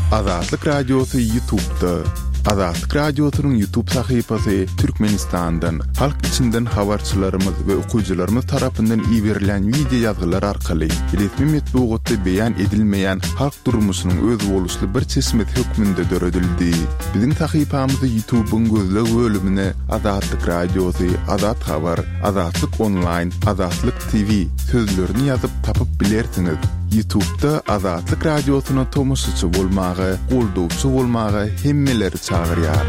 Azatlyk Radiosu YouTube'da. Azatlyk Radiosu'nun YouTube sayfasy Türkmenistan'dan, halk içinden habarçylarymyz we okuyjylarymyz tarapyndan ýiberilen video ýazgylar arkaly resmi metbuatda beýan edilmeýän halk durmuşynyň öz boluşly bir çeşmet hökmünde döredildi. Biziň sayfamyzy YouTube'un gözleg bölümine Azatlyk Radiosu, Azat Habar, Azatlyk Online, Azatlyk TV sözlerini ýazyp tapyp bilersiňiz. YouTube'da Azatlyk Radiosu'na tomoşçy bolmagy, goldowçy bolmagy hemmeleri çağırýar.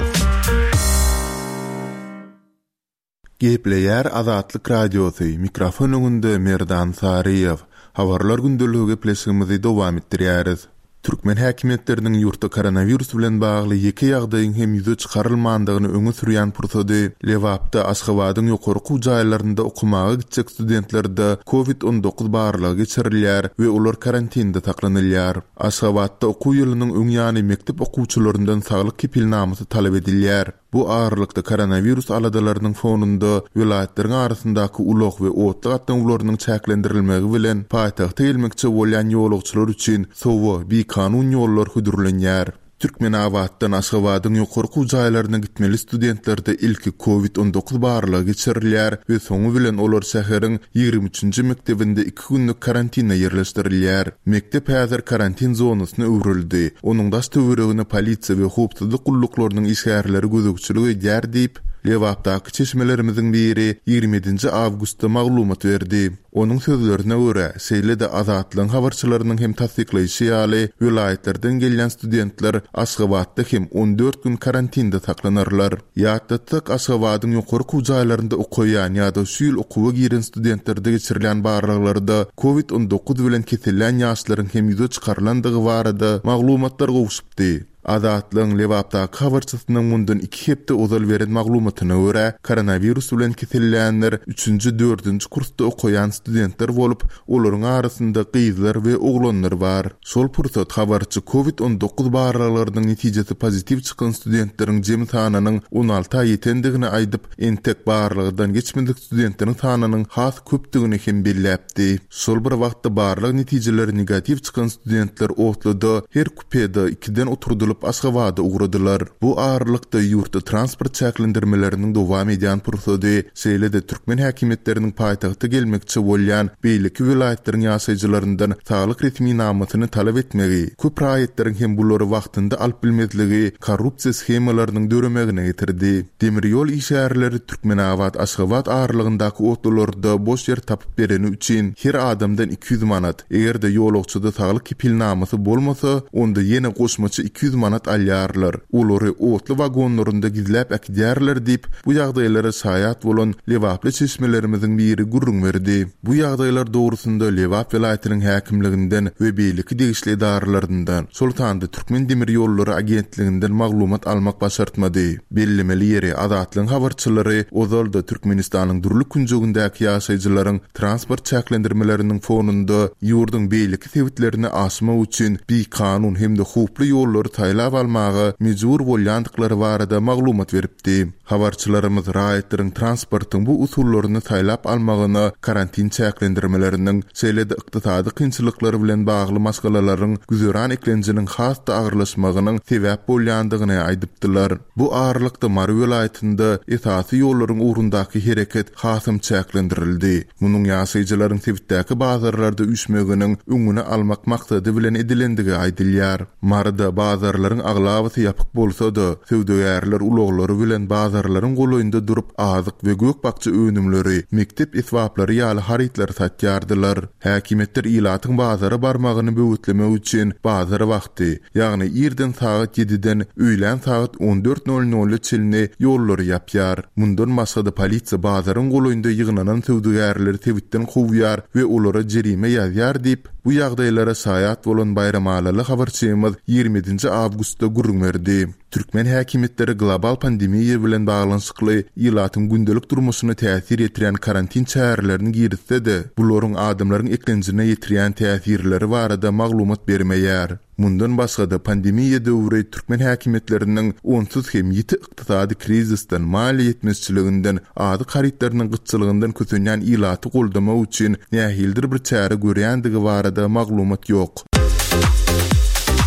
Gepleýär Azatlyk Radiosu, mikrofon öňünde Merdan Sariýew. Habarlar gündeligi gepleşigimizi dowam etdirýäris. Türkmen häkimetleriniň ýurtda koronavirus bilen bagly ýeke ýagdaýyň hem ýüze çykarylmandygyny öňe sürýän pursady Lewapda Aşgabatyň ýokarky jaýlarynda okumaga gitjek studentlerde COVID-19 barlygy geçirilýär we olar karantinda taklanylýar. Aşgabatda okuw ýylynyň öňýany mektep okuwçylaryndan saglyk kepilnamasy talap edilýär. Bu ağırlıkta koronavirus aladalarynyň fonunda vilayatleriň arasyndaky ulak we otly gatnaňlarynyň çäklendirilmegi bilen paýtagta gelmekçi bolýan ýolagçylar üçin sowa bir kanun ýollar hudurlanýar. Türkmenawatdan Aşgabatyň ýokarky jaýlaryna gitmeli studentlerde ilki COVID-19 barlygy geçirilýär we soňu bilen olar şäheriň 23-nji mektebinde 2 günlük karantina ýerleşdirilýär. Mektep häzir karantin zonasyna öwrildi. Onuň daş töweregine polisiýa we howpsuzlyk gulluklarının işgärleri gözegçiligi edýär diýip Lewapdaky çeşmelerimizin biri 27 awgustda maglumat berdi. Onun sözlerine göre şeýle-de Azatlyň habarçylarynyň hem tasdiklaýşy ýaly vilayatlardan gelýän studentler Aşgabatda hem 14 gün karantinda saklanarlar. Ýatdatlyk Aşgabatyň ýokarky jaýlarynda okuyan ýa-da şu ýyl okuwa giren studentlerde geçirilen barlyklarda COVID-19 bilen kesilýän ýaşlaryň hem ýüze çykarlandygy barada maglumatlar gowuşupdy. Azatlyň Lewapdaky habarçysynyň mundan 2 hepde ozal beren maglumatyna görä, koronavirus bilen kesilýänler 3-nji 4-nji kursda okuyan studentler bolup, olaryň arasynda gyzlar we oglanlar bar. Şol pursat habarçy COVID-19 barlyklarynyň netijesi pozitiv çykan studentleriň jemy sanynyň 16 ýetendigini aýdyp, entek barlygydan geçmedik studentleriň sanynyň has köpdigini hem belläpdi. Şol bir wagtda barlyk netijeleri negativ çykan studentler otluda her kupeda 2den oturdy Aşgabada uğradylar. Bu ağırlykda ýurtda transport çäklendirmeleriniň dowam edýän pursady şeýle-de Türkmen häkimetleriniň paýtagta gelmekçi bolýan beýleki vilayatleriň ýaşaýjylaryndan saglyk resmi namatyny talap etmegi, köp raýatleriň hem bulary wagtynda alyp bilmezligi korrupsiýa schemalarynyň döremegine getirdi. Demirýol işgärleri Türkmenawat Aşgabat ağırlygyndaky otlarlarda boş yer tapyp bereni üçin her adamdan 200 manat, eger-de ýolagçyda saglyk kepilnamasy bolmasa, onda ýene goşmaçy 200 manat alýarlar. Olary otly wagonlarynda gizläp äkdýärler diýip bu ýagdaýlara şaýat bolan Lewaply çeşmelerimiziň biri gurrun berdi. Bu ýagdaýlar dogrusynda Lewap vilayatynyň häkimliginden we beýleki degişli edarlaryndan Sultanda Türkmen Demir Ýollary agentliginden maglumat almak başartmady. Bellemeli ýeri Azatlyň habarçylary ozalda Türkmenistanyň durly künjegindäki ýaşaýjylaryň transport çäklendirmeleriniň fonunda ýurduň beýleki sebitlerini aşmak üçin bir kanun hemde hukukly ýollar taýlap almagy mejbur bolýandyklary barada maglumat beripdi. Habarçylarymyz raýatleriň transportyň bu usullaryny taýlap almagyna karantin çäklendirmeleriniň şeýle-de ykdysady kynçylyklary bilen bagly masalalaryň güzeran eklenjiniň hasda agyrlaşmagynyň sebäp bolýandygyny aýdypdylar. Bu ağırlykda Mary vilayatynda esasy ýollaryň ugrundaky hereket hasym çäklendirildi. Munyň ýaşaýjylaryň sebitdäki bazarlarda üýtmeginiň öňüne almak maksady bilen edilendigi aýdylýar. Maryda bazarlaryň aglawaty ýapyk bolsa-da, sewdegärler ulaglary bilen bazarlaryň golaýynda durup azyk we gökbakçy öňümleri, mektep eswaplary ýaly haritler satýardylar. Häkimetler ilatyň bazara barmagyny böwütlemek üçin bazar wagty, ýagny ýerden saat 7-den öýlen saat 14:00 çylny ýollary ýapýar. Mundan maksady polisiýa bazaryň golaýynda ýygnanan sewdegärleri tebitden howýar we olara jerime ýazýar diýip bu ýagdaýlara şaýat bolan Bayram Alaly habarçymyz 27 awgustda gurrun berdi. Türkmen häkimetleri global pandemiýa bilen baglanyşykly ýylatyň gündelik durmuşyna täsir etiren karantin çärelerini giritse-de, bularyň adamlaryň eklenjine ýetirýän täsirleri barada maglumat bermeýär. Mundan başga da pandemiýa döwri Türkmen häkimetleriniň onsuz hem ýiti ykdysady krizisden, maliýet yetmezçiliginden, ady haritlarynyň gyçylygyndan kösenýän ýylaty goldamak üçin nähildir bir çäre görýändigi barada maglumat ýok.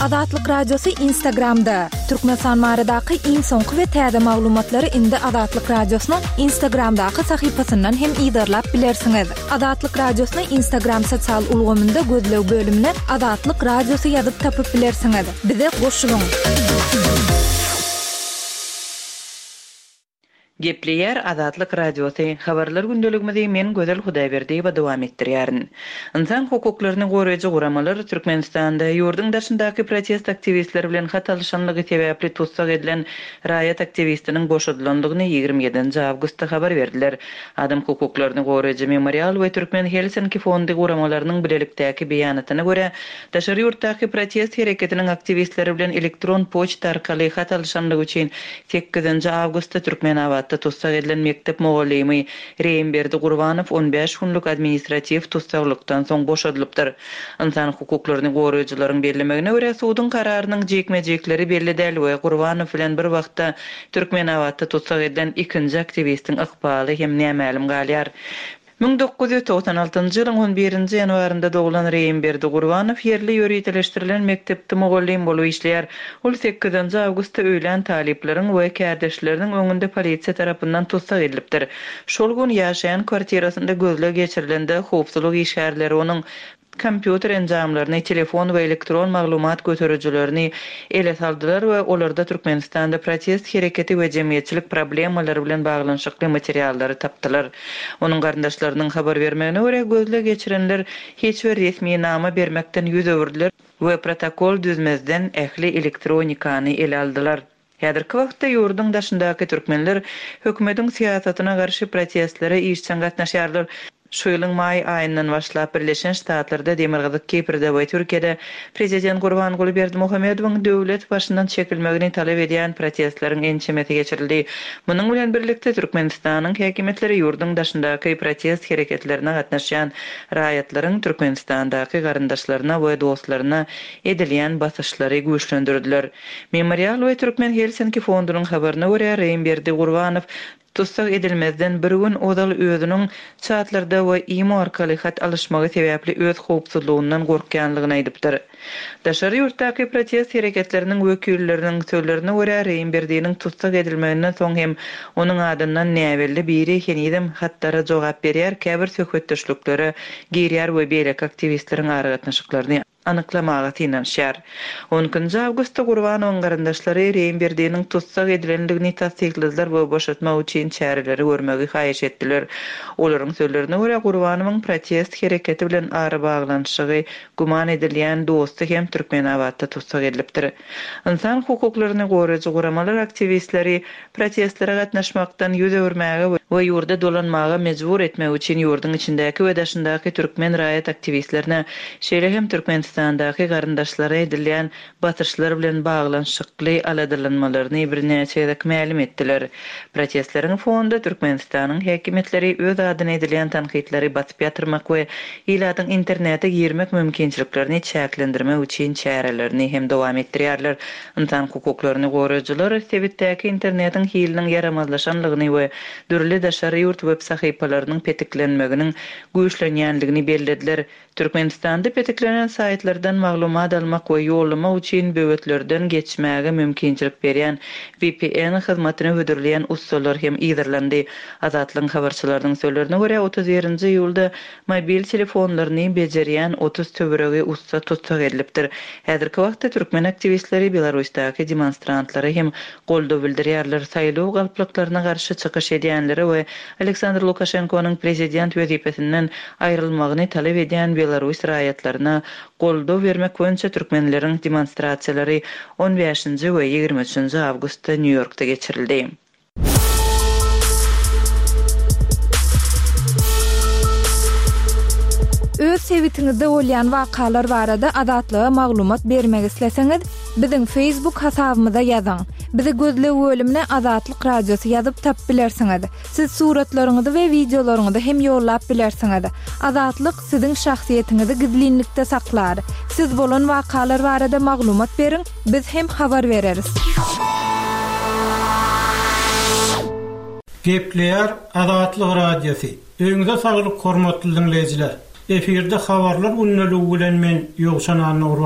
Azatlyk Radiosu Instagramda. Türkmenistan maradaky iň soňky we täze maglumatlary indi Azatlyk Radiosynyň Instagramdaky sahypasyndan hem ýydarlap bilersiňiz. Azatlyk Radiosynyň Instagram sosial ulgamynda gözlew bölümine Azatlyk Radiosu ýazyp tapyp bilersiňiz. Bize goşulyň. Gepleýär Azatlyk Radiosu habarlar gündeligimizde men Gözel Hudaýberdi we dowam etdirýärin. İnsan hukuklaryny goraýjy guramalar Türkmenistanda ýurdun daşyndaky protest aktivistleri bilen hatalşanlygy sebäpli tutsak edilen raýat aktivistiniň boşadylandygyny 27 awgustda habar berdiler. Adam hukuklaryny goraýjy Memorial we Türkmen Helsinki fondy guramalarynyň bilelikdäki beýanatyna görä, daşary ýurtdaky protest hereketiniň aktivistleri bilen elektron poçta arkaly hatalşanlygy üçin 8 awgustda Türkmen tutsak edilen mektep mugallymy Reýimberdi Gurbanow 15 günlük administrativ tutsaklykdan soň boşadylypdyr. İnsan hukuklaryny goraýjylaryň bellemegine görä suwdyň kararynyň jekmejekleri belli däl we Gurbanow bilen bir wagtda Türkmen awatda tutsak edilen ikinji aktivistiň ykbaly hem nämälim galýar. 1996-njy ýylyň 11-nji ýanwarynda doglan Reýimberdi Gurbanow yerli ýöreteleşdirilen mektepde mugallim bolup işleýär. Ol 8 awgustda öýlen talipleriň we kärdeşleriniň öňünde polisiýa tarapyndan tutsak edilipdir. Şol gün ýaşaýan kwartirasynda gözle geçirilende howpsuzlyk işgärleri onuň kompýuter enjamlaryny, telefon we elektron maglumat götürüjilerini ele saldylar we olarda Türkmenistanda protest hereketi we jemgyýetçilik problemalary bilen baglanyşykly materiallary tapdylar. Onuň garyndaşlarynyň habar bermegine görä gözle geçirenler hiç bir resmi nama bermekden ýüz öwürdiler we protokol düzmezden ähli elektronikany ele aldylar. Häzirki wagtda ýurdun daşyndaky türkmenler hökümetiň siýasatyna garşy protestlere işçän gatnaşýarlar. Şu ýylyň may aýyndan başlap Birleşen Ştatlarda Demirgazyk Kiprde we Türkiýede Prezident Gurbanguly Berdimuhammedowyň döwlet başyndan çekilmegini talep edýän protestleriň ençemeti geçirildi. Munyň bilen birlikde Türkmenistanyň häkimetleri ýurdun daşyndaky protest hereketlerine gatnaşýan raýatlaryň Türkmenistandaky garyndaşlaryna we dostlaryna edilýän basyşlary güýçlendirdiler. Memorial we Türkmen Helsinki fondunyň habaryna görä Reýimberdi Gurbanow tutsak edilmezden bir gün odal özünün çatlarda we imo arkaly hat alışmagy sebäpli öz howpsuzlygyndan gorkýanlygyny aýdypdyr. Daşary ýurtdaky protest hereketleriniň wekilleriniň sözlerine görä Reýimberdiň tutsak edilmeginden soň hem onuň adyndan näwelli biri henidem hattara jogap berýär, käbir söhbetdeşlikleri girýär we beýlek aktivistleriň aragatnaşyklaryny anyklamaga tinanşýar. 10 awgustda Gurbanowyň garyndaşlary Reýimberdiň tutsak edilendigini tasdikladiler we boşatma üçin çäreleri görmegi haýyş etdiler. Olaryň sözlerine görä Gurbanowyň protest hereketi bilen ara baglanyşygy guman edilýän dosty hem Türkmen awatda tutsak edilipdir. İnsan hukuklaryny goraýjy guramalar aktivistleri protestlere gatnaşmakdan ýüz öwürmäge we ýurda dolanmaga mejbur etmek üçin ýurdun içindäki we daşyndaky türkmen raýat aktivistlerine şeýle hem Türkmenistandaky garyndaşlara edilýän batyrşlar bilen baglanyşykly aladylanmalaryny bir näçe ma'lum etdiler. Protestleriň fonunda Türkmenistanyň häkimetleri öz adyna edilýän tanqidleri batyp ýatyrmak we ilatyň internete girmek mümkinçiliklerini çäklendirmek üçin çärelerini hem dowam etdirýärler. İnsan hukuklaryny goraýjylar sebitdäki internetiň hiliniň yaramazlaşanlygyny we dürli daşary ýurt web sahypalarynyň petiklenmeginiň güýçlenýänligini bellediler. Türkmenistanda petiklenen saytlardan maglumat almak we ýollama üçin böwetlerden geçmäge mümkinçilik berýän VPN hyzmatyny hödürleýän ussullar hem ýydarlandy. Azatlyk habarçylarynyň sözlerine görä 30-nji ýylda mobil telefonlaryny bejerýän 30 töweregi usta tutsak edilipdir. Häzirki wagtda türkmen aktivistleri Belarusdaky demonstrantlary hem goldaw bildirýärler. Saýlaw galplyklaryna garşy çykyş edýänleri we Aleksandr Lukashenkonyň prezident wezipesinden aýrylmagyny talep edýän Belarus raýatlaryna goldaw bermek boýunça türkmenleriň demonstrasiýalary 15-nji we 23-nji awgustda New Yorkda geçirildi. Öz sebitiňizde bolýan wakalar barada adatlyga maglumat bermek isleseňiz, biziň Facebook hasabymyza ýazyň. Bizi gözlew bölümine Azatlyk Radiosu ýazyp tap bilersiňiz. Siz suratlaryňyzy we videolaryňyzy hem ýollap bilersiňiz. Azatlyk siziň şahsiýetiňizi gizlinlikde saklar. Siz bolan wakalar barada maglumat beriň, biz hem habar bereriz. Gepleýär Azatlyk Radiosu. Öňüňizde saglyk hormatly dinleýijiler. Efirde habarlar unneligi bilen men Ýogşan Nurwan.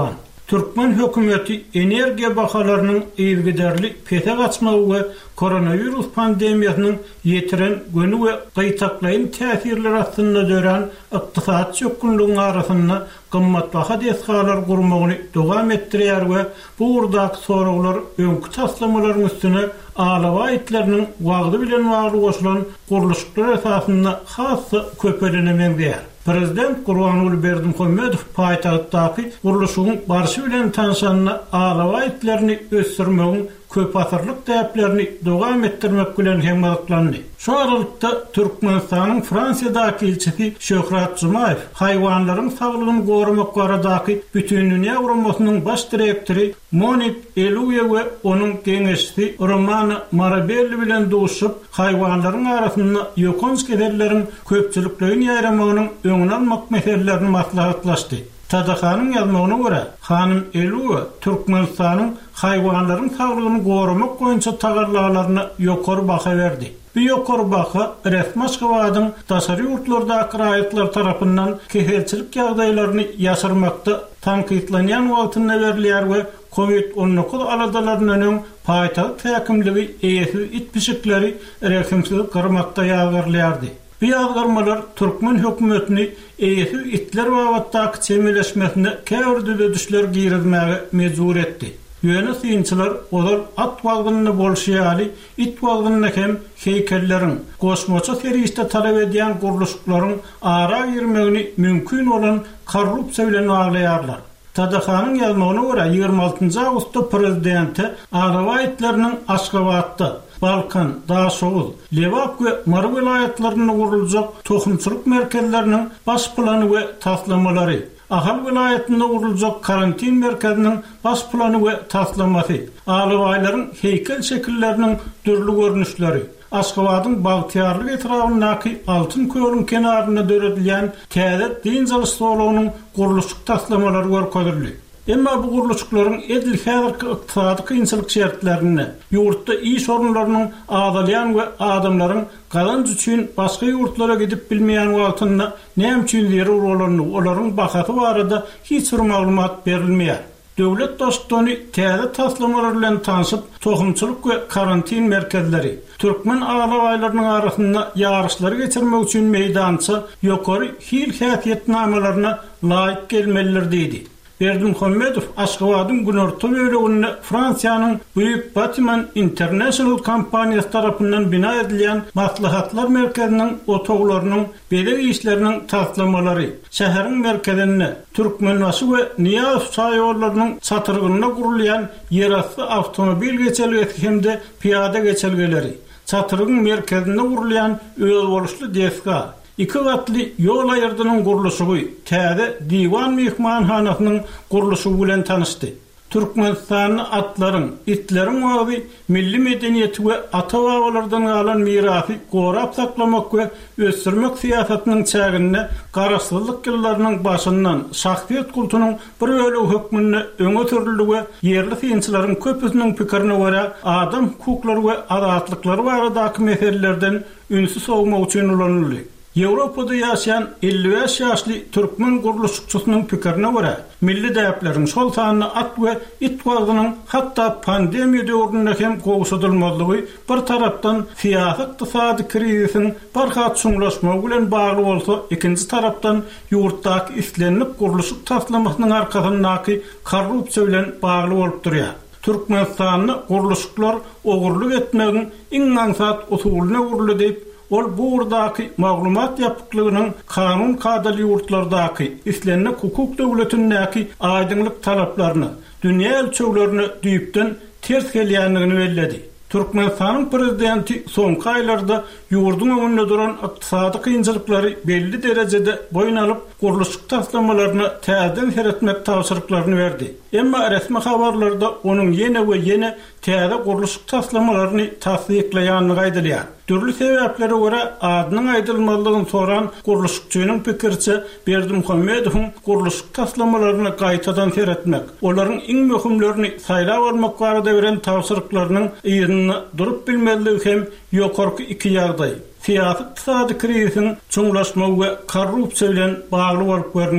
Türkmen hökümeti energiya bahalarynyň ýergiderli pete gaçmagy we koronavirus pandemiýasynyň ýetiren gönü we gaýtaklaýyn täsirleri astynda dören ykdysat çökünlüğüň arasynda gymmatbaha desgalar gurmagyny dowam etdirýär we bu urdak soraglar öňkü taslamalaryň üstüne alawa itleriniň wagdy bilen wagdy goşulan guruluşlar esasynda hasy köpelenmeýär. Prezident Gurbanuly Berdimuhammedow paýtagtdaky guruluşyň barşy bilen tanşanyna alawa itlerini ösdürmegiň köp asyrlyk täplerini dowam etdirmek bilen hemmatlandy. Şu aralykda Türkmenistanyň Fransiýadaky elçisi Şöhrat Jumaýew haýwanlaryň saglygyny gorumak baradaky bütün dünýä gurulmasynyň baş direktori Monik Eluye we onuň geňeşçisi Romana Marabelli bilen duşup haýwanlaryň arasynda ýokonskelerleriň köpçüliklerini ýaýramagynyň öňüne almak meselelerini maslahatlaşdy. Tadahanyň ýazmagyna görä, hanym Eluye Türkmenistanyň haýwanlaryň saglygyny gorumak boýunça tagarlalaryna ýokary baha berdi. Bu ýokary baha resmi Aşgabatyň daşary ýurtlardaky raýatlar tarapyndan kehelçilik ýagdaýlaryny ýaşyrmakda tanqidlanýan wagtynda berilýär we COVID-19 aladalarynyň paýtagy täkimligi eýesi itpişikleri rekimsiz gyrmakda ýagyrlýardy. Bu ýazgarmalar Türkmen hökümetini eýesi itler wagtdaky çemeleşmesine käwrde düşler girizmäge mejbur etdi. Ýöne synçylar olar at wagdyny bolşýaly, it wagdyny hem heýkelleriň, goşmaça serişde talap edýän guruluşlaryň ara girmegini mümkin bolan korrupsiýa bilen aglaýarlar. Tadahanyň ýazmagyna görä 26-njy awgustda prezidenti alawa itleriniň Aşgabatda, Balkan, Daşoğuz, Lewap we Mar vilayatlaryna gurulajak tohumçylyk merkezleriniň baş plany we taslamalary, Ahal vilayetinde gurulajak karantin merkeziniň baş plany we taslamasy, alawaýlaryň heýkel şekilleriniň dürli görnüşleri, Aşgabatyň Bagtyarlyk etrafyndaky Altyn köýüň kenaryna döredilýän täze din jalyslygynyň guruluşyk taslamalary görkezildi. Emma bu guruluşlaryň edil häzirki ykdysady kynçylyk şertlerini, ýurtda iş orunlarynyň azalýan we adamlaryň galanç üçin başga ýurtlara gidip bilmeýän wagtynda nämeçileri urulany, olaryň bahasy barada hiç bir maglumat berilmeýär. Döwlet dostlugyny täze taslamalar bilen tanışyp, tohumçylyk we karantin merkezleri, Türkmen alawaýlarynyň arasynda ýaryşlary geçirmek üçin meýdança ýokary hil häsiýetnamalaryna laýyk gelmeliler diýdi. Berdimuhammedow Aşgabatyň günorta böleginde Fransiýanyň Büyük Batiman International kompaniýasy tarapyndan bina edilýän maslahatlar merkeziniň otoglarynyň belek işleriniň taslamalary, şäheriň merkezinde Türkmenbaşy we Niýaz çaýollarynyň çatyrgyna gurulýan ýerasty awtomobil geçelgesi hemde piýada geçelgeleri, çatyrgyň merkezinde gurulýan öz boluşly desga, 2 gatly ýol aýyrdynyň guruluşy, täze diwan mehmanhanasynyň guruluşy bilen tanışdy. Türkmenistanyň atlaryň, itlerin wagty milli medeniýeti we ata-babalardan galan mirasy gorap saklamak we ösdürmek siýasatynyň çägine garaşsyzlyk ýyllarynyň başyndan şahsiýet kultunyň bir bölegi hökmünde öňe sürildi we ýerli synçylaryň köpüsiniň pikirine görä adam hukuklary we azatlyklar baradaky meselelerden ünsüz sowmak üçin ulanyldy. Ýewropada ýaşaýan 55 ýaşly Türkmen guruluşçysynyň pikirine görä, milli däpleriň şol sanyny at we it wagdynyň hatda pandemiýa döwründe hem gowşadylmalygy bir tarapdan siýasy ykdysady krizisiň barhat şuňlaşmagy bilen bagly bolsa, ikinji tarapdan ýurtdaky islenip guruluşyk taslamasynyň arkasyndaky korrupsiýa bilen bagly bolup durýar. Türkmenistanyň guruluşyklar ogurlyk etmegiň iň mansat usulyna guruldy diýip ol bu urdaky maglumat ýapyklygynyň kanun kadaly ýurtlardaky islenmek hukuk döwletindäki aýdynlyk talaplaryny, dünýä ölçeglerini düýpden ters gelýänligini belledi. Türkmenistanyň prezidenti soňky aýlarda ýurdun öňünde duran ykdysady kynçylyklary belli derejede boyun alyp, guruluşyk taslamalaryny täzeden seretmek tapşyryklaryny berdi. Emma resmi habarlarda onuň ýene we ýene täze guruluşyk taslamalaryny tasdikleýänligi aýdylýar. Türlü sebeplere görä adynyň aýdylmalygyny soran guruluşçynyň pikirçe Berdimuhammedowyň guruluşyk taslamalaryny gaýtadan seretmek, olaryň iň möhümlerini saýlap almak barada beren tapşyryklarynyň ýerine durup bilmeligi hem ýokarky iki ýagdaý. Siýasy ykdysady krizisiň çuňlaşmagy we korrupsiýa bilen bagly bolup görünýär.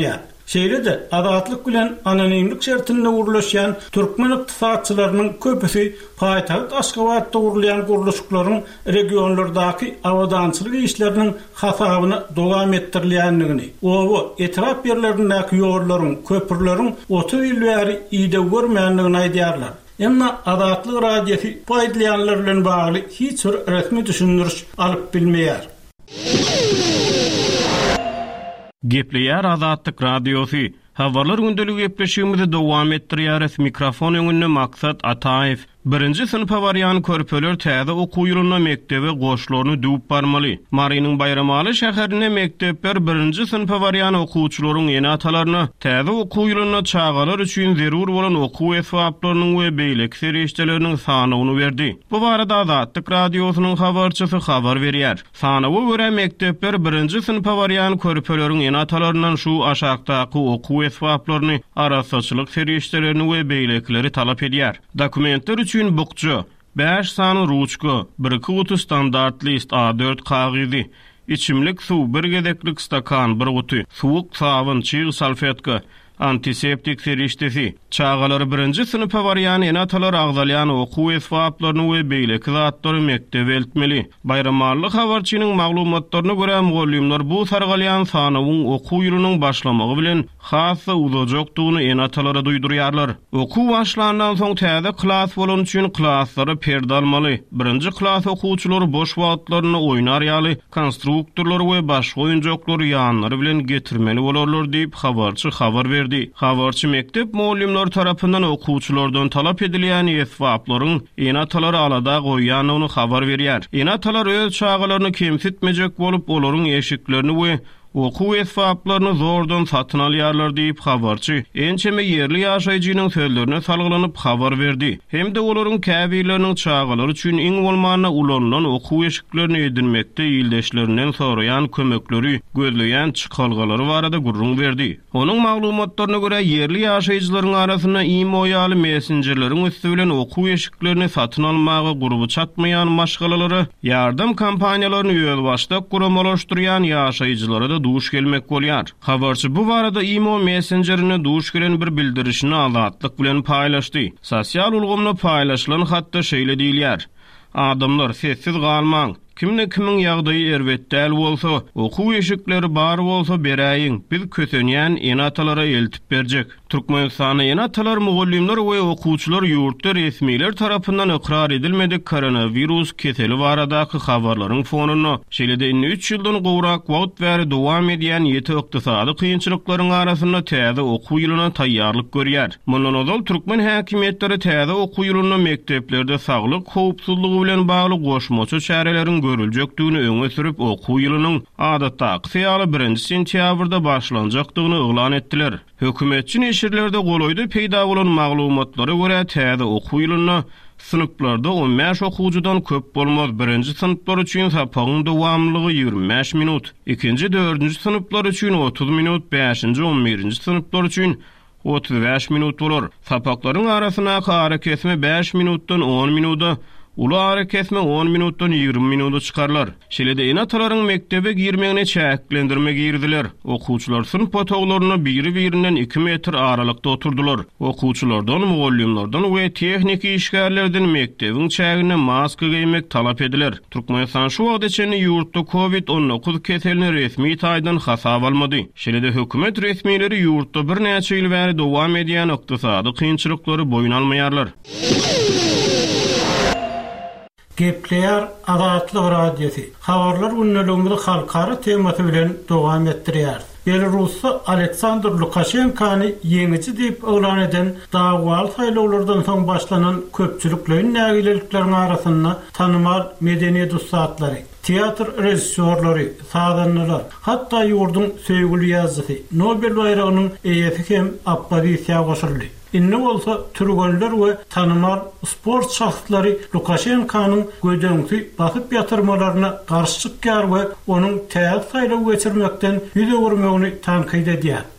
Şeýle de adatlyk bilen anonimlik şertinde urulaşan türkmen ykdysatçylarynyň köpüsi paýtaht Aşgabatda urulayan guruluşlaryň regionlardaky awadançylyk işleriniň hasabyny dowam etdirilýändigini, owa etraf ýerlerindäki ýollaryň, köpürleriň 30 ýyl bäri ýyda görmändigini aýdýarlar. Emma adatlyk radiosi paýdalayanlar bilen bagly hiç bir resmi düşündiriş alyp bilmeýär. Gepleýär Azatlyk radiosi. Habarlar gündelik gepleşigimizi dowam etdirýäris. Mikrofon öňünde Maksat Ataýew. 1-nji synpa barýan körpeler täze okuw ýylyna mektebe goşlaryny düýüp barmaly. Marynyň Bayramaly şäherine mektepler 1-nji synpa barýan okuwçylaryň ýene atalaryny täze okuw ýylyna çagalar üçin zerur bolan okuw esbaplarynyň we beýlek serişdeleriniň sanawyny berdi. Bu barada Azatlyk radiosynyň habarçysy habar berýär. Sanawy görä mektepler 1-nji synpa barýan körpeleriň ýene atalaryndan şu aşagdaky okuw esbaplaryny, arasaçylyk serişdelerini we beýlekleri talap edýär. Dokumentler üçin bukçu, 5 sany ruçka, 1 kutu standart list A4 kagyzy, içimlik suw, 1 gedeklik stakan, 1 gutu, suwuk sabun, çyg salfetka, antiseptik serişdesi. Çağalary 1-nji synpa barýan ýene atalar agdalýan okuw esbaplaryny we beýlek zatlary mektebe eltmeli. Bayramaly habarçynyň maglumatlaryna görä mugallimler bu sargalýan sanawyň okuw ýylynyň başlamagy bilen hassa uzajakdygyny ýene atalara duýdurýarlar. Okuw başlandan soň täze klas bolan üçin klaslary perdalmaly. 1-nji klas okuwçylary boş wagtlaryny oýnar ýaly konstruktorlar we başga oýunjaklary ýanlary bilen getirmeli bolarlar diýip habarçy habar berdi. Habarçy mektep mugallimler tarapyndan okuwçylardan talap edilýän esbaplaryň ýene atalary alada goýýanyny habar berýär. Ýene atalar öz çağalaryny kemsitmejek bolup olaryň eşiklerini we okuw esbaplaryny zordan satyn alýarlar diýip habarçy ençeme ýerli ýaşaýjynyň sözlerine salgylanyp habar berdi. Hemde olaryň käbirleriniň çağalary üçin iň bolmanda ulanylan okuw eşiklerini edinmekde ýyldaşlaryndan soraýan kömekleri, gözleýän çykalgalary barada gurrun berdi. Onuň maglumatlaryna görä ýerli ýaşaýjylaryň arasynda imo ýaly messengerleriň üstü bilen okuw eşiklerini satyn almagy guruby çatmaýan maşgalalary, ýardam kampaniýalaryny ýöl başlap guramalaşdyrýan ýaşaýjylara duş gelmek bolýar. Habarçy bu barada imo messengerine duş gelen bir bildirişini Azatlyk bilen paýlaşdy. Sosial ulgamda paýlaşylan hatda şeýle diýilýär: adamlar sessiz galmaň. Kimne kimiň ýagdaýy erbetdäl bolsa, okuw eşikleri bar bolsa beräýin. Biz kösenýän ýene atalara eltip berjek. Türkmenistanyň ýene atalar mugallimler we okuwçylar ýurtda resmiler tarapyndan ikrar edilmedik koronavirus keseli baradaky habarlaryň fonuny, şeýle-de 3 ýyldan gowrak wagt bäri dowam edýän ýeti ykdysady kynçylyklaryň arasynda täze okuw ýylyna taýýarlyk görýär. Mundan ozal türkmen häkimetleri täze okuw ýylyna mekteplerde saglyk howpsuzlygy bilen bagly goşmaçy çäreleriň görüljekdigini öňe sürüp okuw ýylynyň adatdaky feýaly 1-nji sentýabrda başlanjakdygyny oglan etdiler. Hökümetçi neşirlerde goloýda peýda bolan maglumatlara görä täze okuw ýylyna sınıflarda 15 okuwcudan köp bolmaz. 1-nji sınıflar üçin sapagyň dowamlygy 25 minut, 2-nji 4-nji sınıflar üçin 30 minut, 5-nji 11-nji sınıflar üçin 35 minut bolar. Sapaklaryň arasyna hara kesme 5 minutdan 10 minuta, ular kesme 10 minutdan 20 minuta çıkarlar. Şeýle-de ýene atalaryň mektebe girmegine çäklendirme girdiler. Okuwçylar sınıf otoglaryna biri-birinden 2 metr aralykda oturdular. Okuwçylardan, mugallimlerden we tehnik işgärlerden mektebiň çägine maska giymek talap ediler. Türkmenistan şu wagt içinde ýurtda COVID-19 keselini resmi taýdan hasap almady. Şeýle-de hökümet resmileri ýurtda bir näçe ýyl bäri dowam edýän ykdysady kynçylyklary boyun almaýarlar. Gepleýär Azatlyk radiosi. Habarlar günnäliginde halkara temasy bilen dowam etdirýär. Belarusda Aleksandr Lukashenkany ýeňiçi diýip oglan eden dagwal saýlawlardan soň başlanan köpçüliklerin nägilelikleriniň arasynda tanymal medeniýet ustatlary, teatr rejissörleri, sadanlar, hatda ýurdun söýgüli ýazgysy, Nobel bayragynyň eýesi hem Abbasiyya goşuldy. Inne bolsa türgönler we tanymal sport şahslary Lukashenkanyň gödöňki basyp ýatyrmalaryna garşy çykýar we onuň täze saýlaw geçirmekden ýüze görmegini tankyd edýär.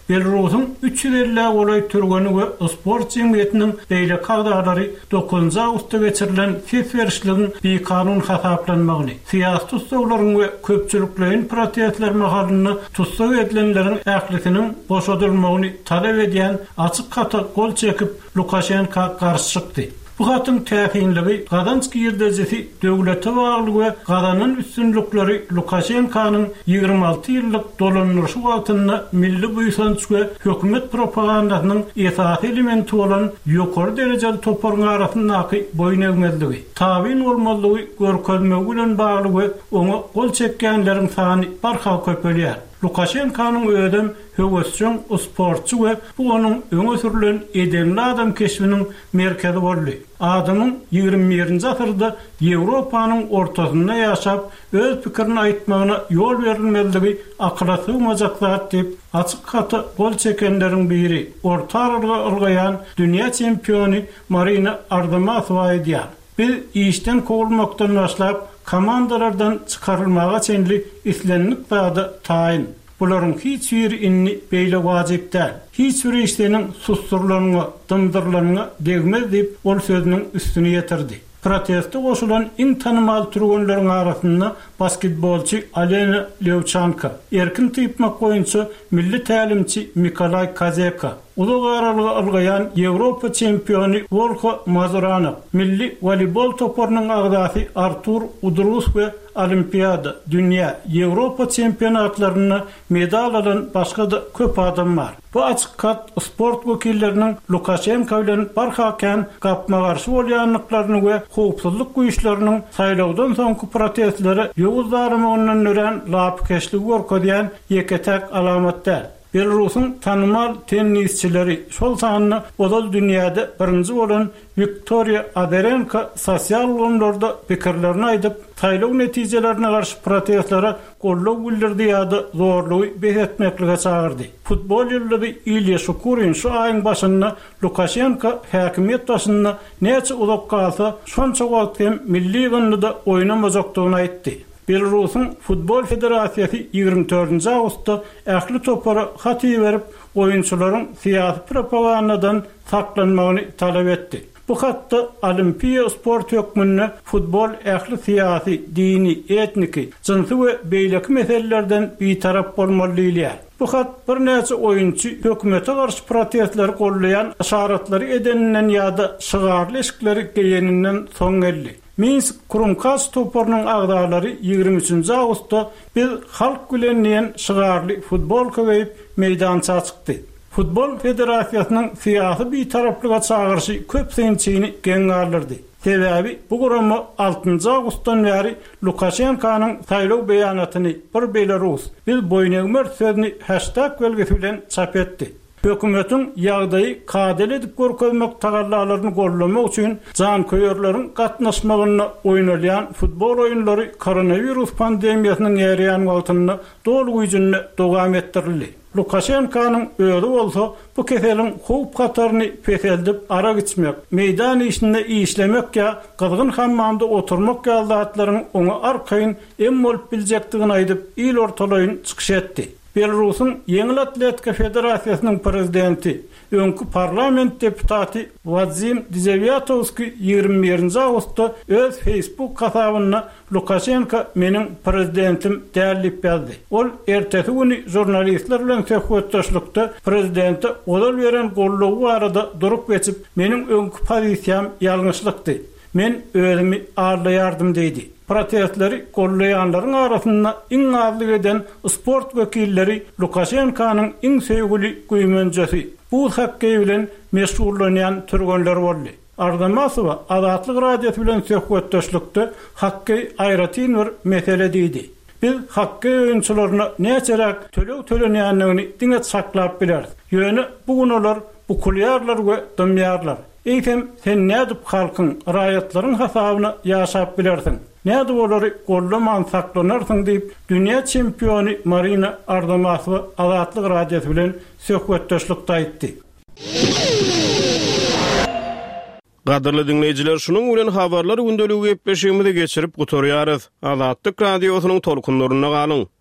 Belarus'un 350 olay türgeni ve sport cemiyetinin beyle kagdalary 9 Awgustda geçirilen ses verişliğin bir kanun hasaplanmagyny, siyasi tutsaglaryň ve köpçüliklerin protestler mahalyny tutsag edilenlerin ählisinin boşadylmagyny talep edýän açyk hata gol çekip Lukashenko karşı çykdy. Bu hatın täsinligi Gadanski ýerdejesi döwlete bagly we Gadanın üstünlükleri Lukashenko'nun 26 ýyllyk dolanýarsy wagtyna milli buýsanç we hökümet propagandasynyň esasy elementi bolan ýokary derejeli toparlyň arasyndaky boýnegmezligi, tabin bolmalygy görkezmegi bilen bagly we oňa gol çekkenleriň sany barha köpelýär. Lukashenko'nun ödem höwesçiň sportçy we bu onun öňe sürülen edemli adam keşfiniň merkezi boldy. Adamyň 21-nji asyrda Ýewropanyň ortasynda ýaşap öz pikirini aýtmagyna ýol berilmezligi akla sığmajak zat diýip açyk hata gol çekenleriň biri orta aralyga ylgaýan dünýä çempiony Marina Ardamasova edýär. Biz işten kovulmaktan başlap komandalardan çıkarılmağa çenli islenlik bağda tayin. Buların hiç bir inni beyle vacip değil. Hiç bir işlerinin susturlarına, dındırlarına degmez deyip ol sözünün üstünü yetirdi. Protesto koşulan in tanımal turgunların arasında basketbolçu Alena Levchanka, erkin tıypmak oyuncu milli talimçi Mikolay Kazeka, Ulug aralyga ylgayan Ýewropa çempiony Volko Mazuranov, milli voleybol toparynyň agdasy Artur Udrus we Olimpiada, dünýä, Ýewropa çempionatlaryna medal alan başga da köp adam bar. Bu açyk kat sport wekilleriniň Lukashenko bilen barhaken gapma garşy bolýanlyklaryny we howpsuzlyk güýçleriniň saýlawdan soňky protestleri ýowuzlaryny ondan ören lapkeşlik görkezýän ýeketek alamatlar. Belarus'un tanımal tennisçileri şol sanyny odal dünýäde birinji bolan Viktoria Azarenka sosial ýollarda pikirlerini aýdyp, saýlaw netijelerine garşy protestlara gollaw bildirdi ýa-da zorlugy behetmeklige çagyrdy. Futbol ýyldy Ilya Shukurin şu aýyň başynda Lukashenko häkimiýet başynda näçe ulak galsa şonça wagt hem milli gynlyda oýnamajakdygyny aýtdy. Belarus'un Futbol Federasyası 24 Awgustda ähli topara haty berip oyunçularyň siyasi propagandadan saklanmagyny talep etdi. Bu hatda Olimpiya sport hökmünde futbol ähli siyasi, dini, etniki, cinsy we beýleki meselelerden bir tarap bolmaly diýilýär. Bu hat bir näçe oyunçy hökümete garşy protestler gollayan işaratlary edeninden ýa-da şygarly eşikleri geýeninden soň geldi. Minsk Kurumkas toparynyň agdalary 23 Awgustda bir halk gülenleýän şygarly futbol köýüp meýdança çykdy. Futbol Federasyasının siyasi bir taraplıga çağırışı köp seýinçini geň alyrdy. Sebäbi bu gurama 6 Awgustdan bäri Lukashenko'nun saýlaw beýanatyny bir Belarus biz boýnegmer sözüni hashtag belgesi bilen çap etdi. Hökümetiň ýagdaýy kadel edip görkezmek tagallalaryny gollamak üçin jan köýerleriň gatnaşmagyna oýnalýan futbol oýunlary koronavirus pandemiýasynyň ýerýän wagtyna dolu güýjünde dowam etdirildi. Lukashenko'nun öýüri bolsa bu keseliň howp kataryny peseldip ara gitmek, meýdan işinde işlemek ýa gyzgyn hammamda oturmak ýalatlaryň oňa arkaýyn em bolup biljekdigini aýdyp il ortalaýyn çykyş etdi. Belarus'un Ýeňil Atletika Federasyasının prezidenti, öňkü parlament deputaty Vazim Dizeviatovski 21 Awgustda öz Facebook hasabyna Lukashenko meniň prezidentim dälip ýazdy. Ol ertesi güni jurnalistler bilen söhbetdeşlikde prezidente odal beren gollawy arada durup geçip meniň öňkü pozisiýam ýalňyşlykdy. Men özümi arlaýardym diýdi. Protestleri gollaýanlaryň arasynda iň azlyk eden sport wekilleri Lukashenko'nun iň söýgüli güýmenjesi bu hakky bilen meşgullanýan türgenler boldy. Ardamasova Azatlyk radiosu bilen söhbetdeşlikde hakky aýratyn bir mesele diýdi. Biz hakky öňçülerine näçerek tölew tölenýänligini diňe saklap bilerdi. Ýöne bugun olar bu kulýarlar we dömýarlar. Eýsem sen nädip halkyň raýatlaryň hasabyna ýaşap bilersiň. Näde bolary gollaman saklanarsyň diýip dünýä çempiony Marina Ardamasova Azatlyk radiosu bilen söhbetdeşlikde aýtdy. Gaderly dinleýijiler, şunuň bilen habarlar gündeligi gepleşigimizi geçirip gutarýarys. Azatlyk radiosynyň tolkunlaryna galyň.